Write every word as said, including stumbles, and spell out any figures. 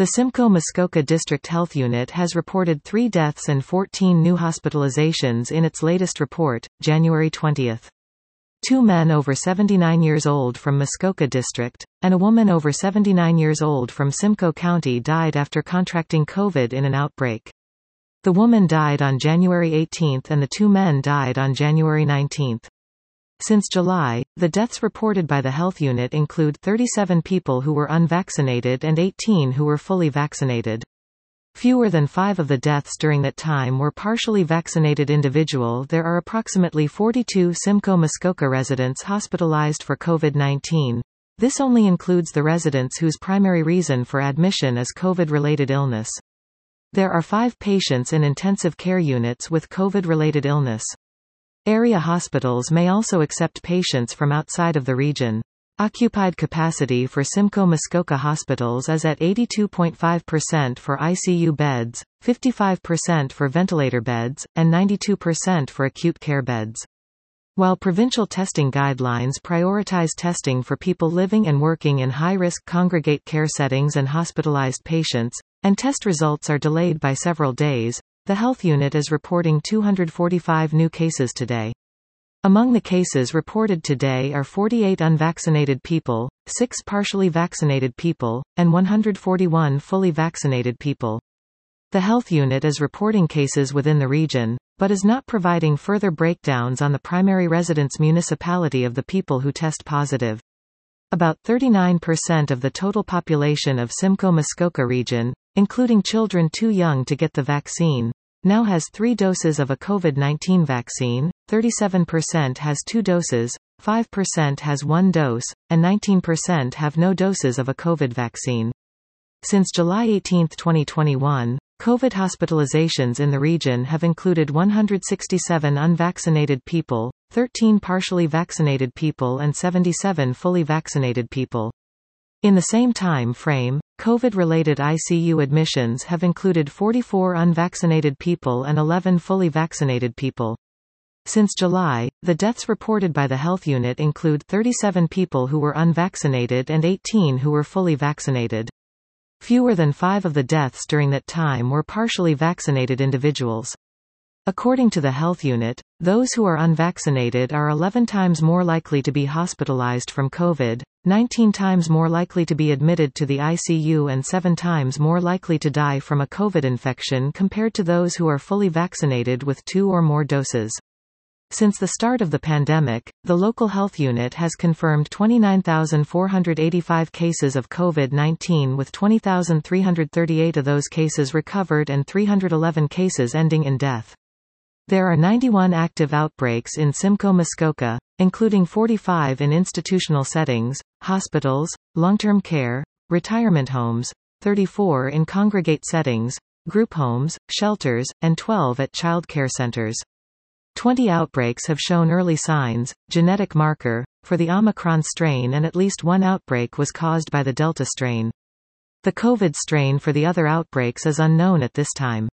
The Simcoe Muskoka District Health Unit has reported three deaths and fourteen new hospitalizations in its latest report, January twentieth. Two men over seventy-nine years old from Muskoka District, and a woman over seventy-nine years old from Simcoe County died after contracting COVID in an outbreak. The woman died on January eighteenth and the two men died on January nineteenth. Since July, the deaths reported by the health unit include thirty-seven people who were unvaccinated and eighteen who were fully vaccinated. Fewer than five of the deaths during that time were partially vaccinated individual. There are approximately forty-two Simcoe Muskoka residents hospitalized for COVID nineteen. This only includes the residents whose primary reason for admission is COVID-related illness. There are five patients in intensive care units with COVID-related illness. Area hospitals may also accept patients from outside of the region. Occupied capacity for Simcoe Muskoka hospitals is at eighty-two point five percent for I C U beds, fifty-five percent for ventilator beds, and ninety-two percent for acute care beds. While provincial testing guidelines prioritize testing for people living and working in high-risk congregate care settings and hospitalized patients, and test results are delayed by several days, the health unit is reporting two hundred forty-five new cases today. Among the cases reported today are forty-eight unvaccinated people, six partially vaccinated people, and one hundred forty-one fully vaccinated people. The health unit is reporting cases within the region, but is not providing further breakdowns on the primary residence municipality of the people who test positive. About thirty-nine percent of the total population of Simcoe Muskoka region, including children too young to get the vaccine, now has three doses of a COVID nineteen vaccine, thirty-seven percent has two doses, five percent has one dose, and nineteen percent have no doses of a COVID vaccine. Since July eighteenth twenty twenty-one, COVID hospitalizations in the region have included one hundred sixty-seven unvaccinated people, thirteen partially vaccinated people and seventy-seven fully vaccinated people. In the same time frame, COVID-related I C U admissions have included forty-four unvaccinated people and eleven fully vaccinated people. Since July, the deaths reported by the health unit include thirty-seven people who were unvaccinated and eighteen who were fully vaccinated. Fewer than five of the deaths during that time were partially vaccinated individuals. According to the health unit, those who are unvaccinated are eleven times more likely to be hospitalized from COVID, nineteen times more likely to be admitted to the I C U and seven times more likely to die from a COVID infection compared to those who are fully vaccinated with two or more doses. Since the start of the pandemic, the local health unit has confirmed twenty-nine thousand four hundred eighty-five cases of COVID nineteen with twenty thousand three hundred thirty-eight of those cases recovered and three hundred eleven cases ending in death. There are ninety-one active outbreaks in Simcoe Muskoka, including forty-five in institutional settings, hospitals, long-term care, retirement homes, thirty-four in congregate settings, group homes, shelters, and twelve at child care centers. twenty outbreaks have shown early signs, genetic marker, for the Omicron strain and at least one outbreak was caused by the Delta strain. The COVID strain for the other outbreaks is unknown at this time.